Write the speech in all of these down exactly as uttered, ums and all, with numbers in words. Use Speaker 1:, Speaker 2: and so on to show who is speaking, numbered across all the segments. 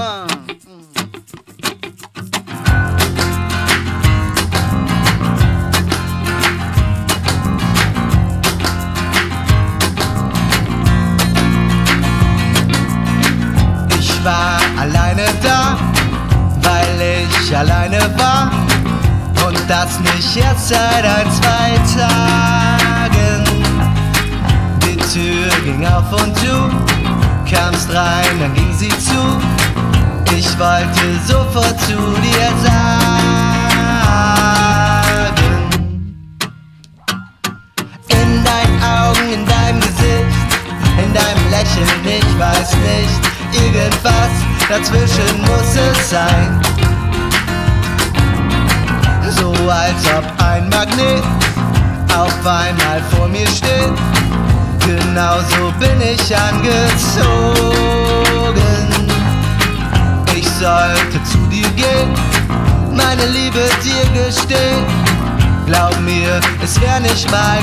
Speaker 1: One.
Speaker 2: Ich war alleine da, weil ich alleine war. Und das nicht erst seit ein, zwei Tagen. Die Tür ging auf und du kamst rein, dann ging sie zu. Ich wollte sofort zu dir sagen. In deinen Augen, in deinem Gesicht, in deinem Lächeln, ich weiß nicht. Irgendwas dazwischen muss es sein. So als ob ein Magnet auf einmal vor mir steht. Genauso bin ich angezogen. Ich sollte zu dir gehen, meine Liebe dir gestehen. Glaub mir, es wär nicht mal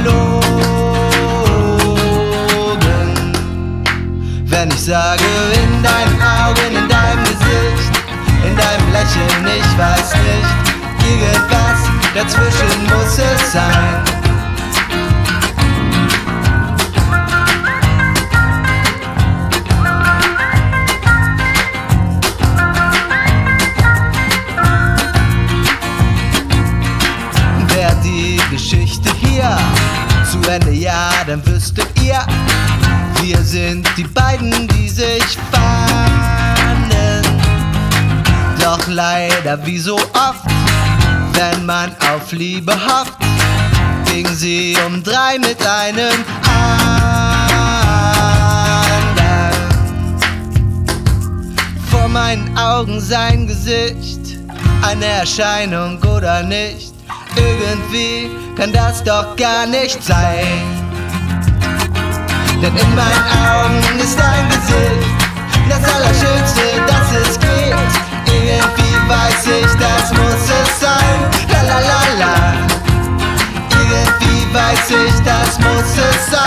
Speaker 2: gelogen, wenn ich sage, in deinen Augen, in deinem Gesicht, in deinem Lächeln, ich weiß nicht. Irgendwas dazwischen muss es sein. Wär die Geschichte hier zu Ende, ja, dann wüsstet ihr, wir sind die beiden, die sich fanden. Doch leider wie so oft, wenn man auf Liebe hofft, ging sie um drei mit einem anderen. Vor meinen Augen sein Gesicht, eine Erscheinung oder nicht. Irgendwie kann das doch gar nicht sein. Denn in meinen Augen ist dein Gesicht das Allerschönste, das es gibt. Irgendwie weiß ich, das muss es sein. La la la la. Irgendwie weiß ich, das muss es sein.